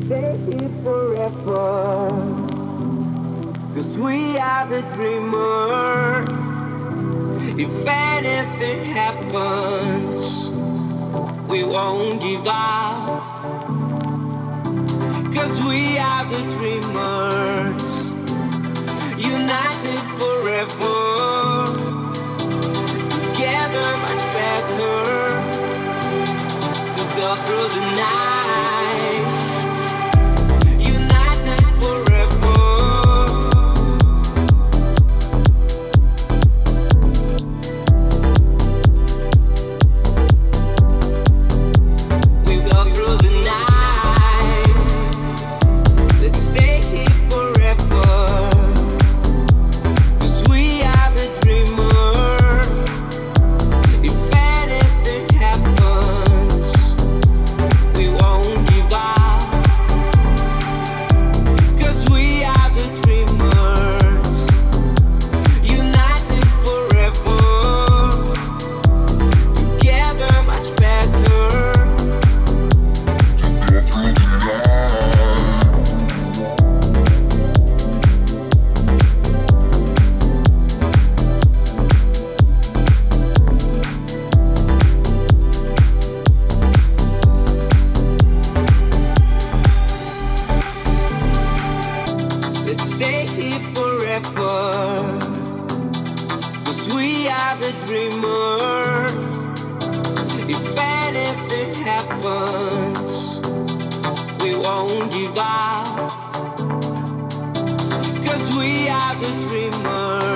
stay here forever. 'Cause we are the dreamers. If anything happens, we won't give up. 'Cause we are the dreamers. United forever. Together much better. To go through the night. United forever. We go through the night. Let's stay here forever. 'Cause we are the dreamers. If anything happens, we won't give up. 'Cause we are the dreamers. United forever. Together much better. Let's stay here forever. 'Cause we are the dreamers. If anything happens, we won't give up. 'Cause we are the dreamers.